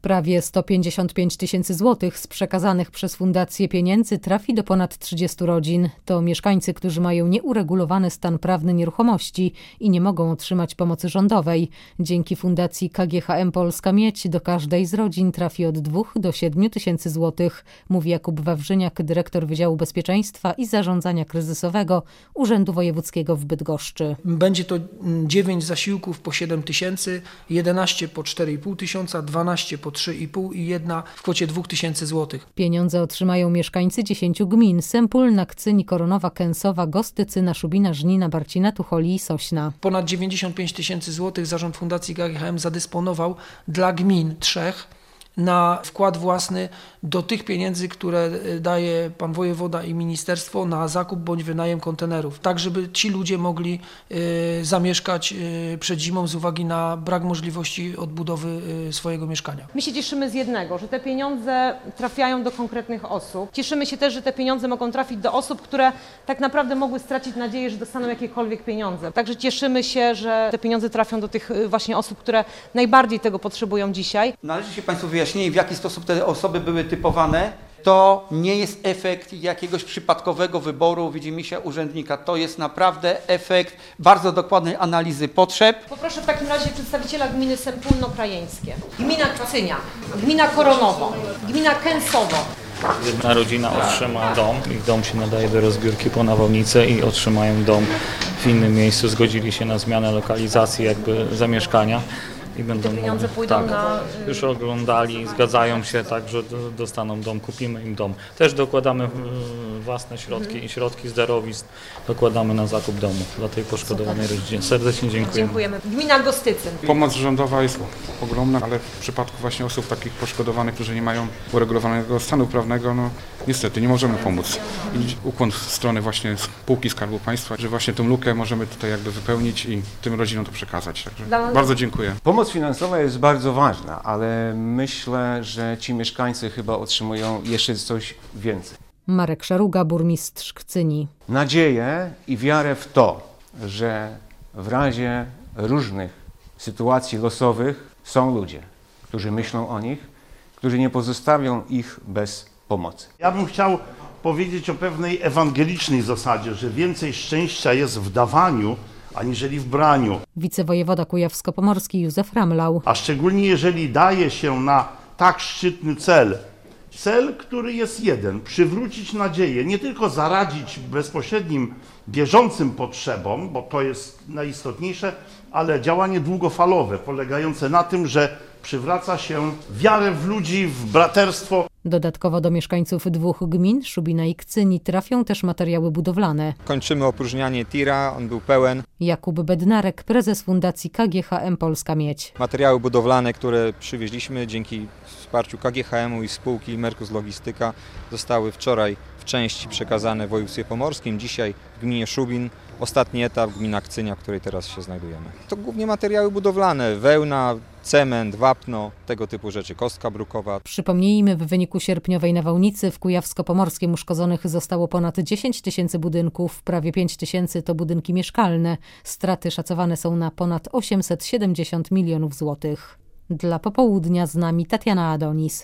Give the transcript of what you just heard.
Prawie 155 tysięcy złotych z przekazanych przez fundację pieniędzy trafi do ponad 30 rodzin. To mieszkańcy, którzy mają nieuregulowany stan prawny nieruchomości i nie mogą otrzymać pomocy rządowej. Dzięki fundacji KGHM Polska Miedź do każdej z rodzin trafi od 2 do 7 tysięcy złotych, mówi Jakub Wawrzyniak, dyrektor Wydziału Bezpieczeństwa i Zarządzania Kryzysowego Urzędu Wojewódzkiego w Bydgoszczy. Będzie to 9 zasiłków po 7 tysięcy, 11 po 4,5 tysiąca, 12 po 3,5 i jedna w kwocie 2 tysięcy złotych. Pieniądze otrzymają mieszkańcy 10 gmin: Sępól, Nakcyń, Koronowa, Kęsowa, Gostycyna, Szubina, Żnina, Barcina, Tucholi i Sośna. Ponad 95 tysięcy złotych Zarząd Fundacji KGHM zadysponował dla gmin 3 na wkład własny do tych pieniędzy, które daje pan wojewoda i ministerstwo na zakup bądź wynajem kontenerów, tak żeby ci ludzie mogli zamieszkać przed zimą z uwagi na brak możliwości odbudowy swojego mieszkania. My się cieszymy z jednego, że te pieniądze trafiają do konkretnych osób. Cieszymy się też, że te pieniądze mogą trafić do osób, które tak naprawdę mogły stracić nadzieję, że dostaną jakiekolwiek pieniądze. Także cieszymy się, że te pieniądze trafią do tych właśnie osób, które najbardziej tego potrzebują dzisiaj. Należy się Państwu wyjaśnienie, w jaki sposób te osoby były typowane. To nie jest efekt jakiegoś przypadkowego wyboru widzimisię urzędnika. To jest naprawdę efekt bardzo dokładnej analizy potrzeb. Poproszę w takim razie przedstawiciela gminy Sępólno-Krajeńskie, gmina Kcynia, gmina Koronowo, gmina Kęsowo. Jedna rodzina otrzyma dom, ich dom się nadaje do rozbiórki po nawałnicy i otrzymają dom w innym miejscu. Zgodzili się na zmianę lokalizacji zamieszkania. I będą pieniądze pójdą na... Już oglądali, zgadzają się, tak, że dostaną dom, kupimy im dom. Też dokładamy własne środki i środki z darowizn dokładamy na zakup domu dla tej poszkodowanej rodzinie. Serdecznie dziękujemy. Dziękujemy. Gmina Gostycyn. Pomoc rządowa jest ogromna, ale w przypadku właśnie osób takich poszkodowanych, którzy nie mają uregulowanego stanu prawnego, no niestety nie możemy pomóc. I ukłon w stronę właśnie spółki Skarbu Państwa, że właśnie tę lukę możemy tutaj jakby wypełnić i tym rodzinom to przekazać. Także bardzo dziękuję. Pomoc finansowa jest bardzo ważna, ale myślę, że ci mieszkańcy chyba otrzymują jeszcze coś więcej. Marek Szaruga, burmistrz Kcyni. Nadzieję i wiarę w to, że w razie różnych sytuacji losowych są ludzie, którzy myślą o nich, którzy nie pozostawią ich bez pomocy. Ja bym chciał powiedzieć o pewnej ewangelicznej zasadzie, że więcej szczęścia jest w dawaniu, aniżeli w braniu. Wicewojewoda kujawsko-pomorski Józef Ramlał. A szczególnie jeżeli daje się na tak szczytny cel, który jest jeden: przywrócić nadzieję, nie tylko zaradzić bezpośrednim, bieżącym potrzebom, bo to jest najistotniejsze, ale działanie długofalowe, polegające na tym, że przywraca się wiarę w ludzi, w braterstwo. Dodatkowo do mieszkańców 2 gmin, Szubina i Kcyni, trafią też materiały budowlane. Kończymy opróżnianie tira, on był pełen. Jakub Bednarek, prezes Fundacji KGHM Polska Miedź. Materiały budowlane, które przywieźliśmy dzięki wsparciu KGHM-u i spółki Merkus Logistyka, zostały wczoraj w części przekazane w województwie pomorskim, dzisiaj w gminie Szubin. Ostatni etap gmina Kcynia, w której teraz się znajdujemy. To głównie materiały budowlane: wełna, cement, wapno, tego typu rzeczy, kostka brukowa. Przypomnijmy, w wyniku sierpniowej nawałnicy w Kujawsko-Pomorskim uszkodzonych zostało ponad 10 tysięcy budynków, prawie 5 tysięcy to budynki mieszkalne. Straty szacowane są na ponad 870 milionów złotych. Dla Popołudnia z nami Tatiana Adonis.